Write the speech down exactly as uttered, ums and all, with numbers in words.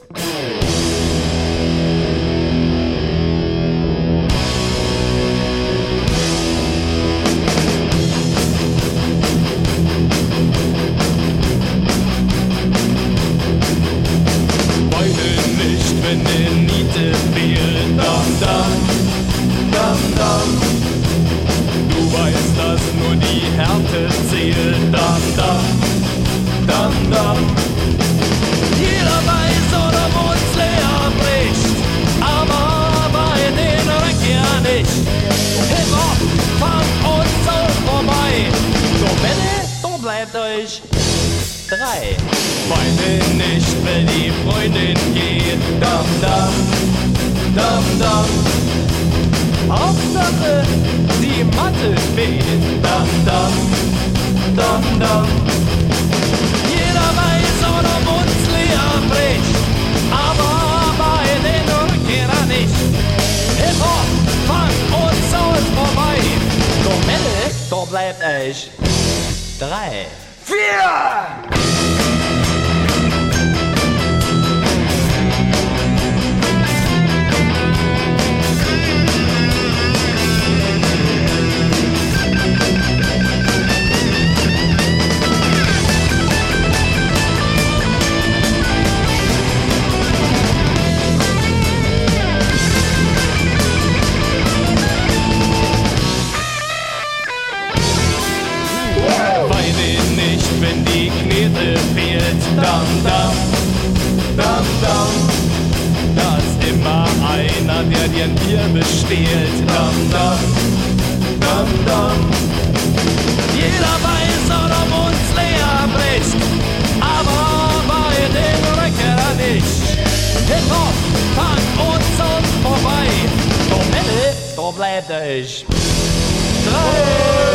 Wenn der Niete fehlt, dam, dam, dam, dam. Du weißt, dass nur die Härte zählt, dam, dam, dam, dam. Jeder weiß, oder wo's leer bricht, aber bei den Rückkehr nicht. Hip-Hop, Funk und Soul vorbei, so Welle, so bleibt euch drei. Weine nicht, wenn die Freundin geht, dam, dam, dam, dam. Hauptsache, die Matte fehlt, dam, dam, dam, dam. Jeder weiß, oder uns leer bricht, aber bei den Rückkehrer nicht. Hip-Hop, Funk und Soul vorbei, so Welle, so bleibt euch drei. Vier! Wenn die Knete fehlt, dam, dam, dam, dam. Da ist immer einer, der dir ein Bier besteht, dam, dam, dam, dam. Jeder weiß, oder uns leer bricht, aber bei den Rückkehrer nicht. Hip-Hop, Funk und Sound vorbei, so Welle, so bleibt euch drei.